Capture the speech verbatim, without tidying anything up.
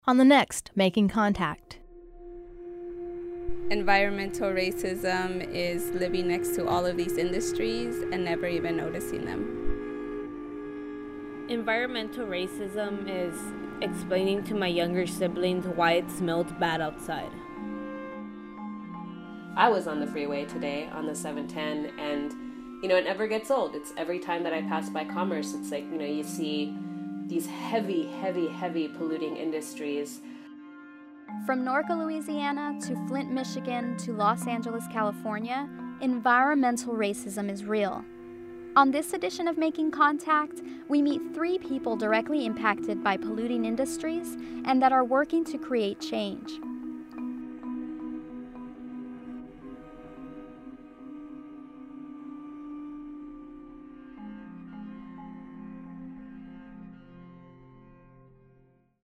on the next Making Contact. Environmental racism is living next to all of these industries and never even noticing them. Environmental racism is explaining to my younger siblings why it smelled bad outside. I was on the freeway today on the seven ten, and you know, it never gets old. It's every time that I pass by Commerce, it's like, you know, you see these heavy, heavy, heavy polluting industries. From Norco, Louisiana to Flint, Michigan to Los Angeles, California, environmental racism is real. On this edition of Making Contact, we meet three people directly impacted by polluting industries and that are working to create change.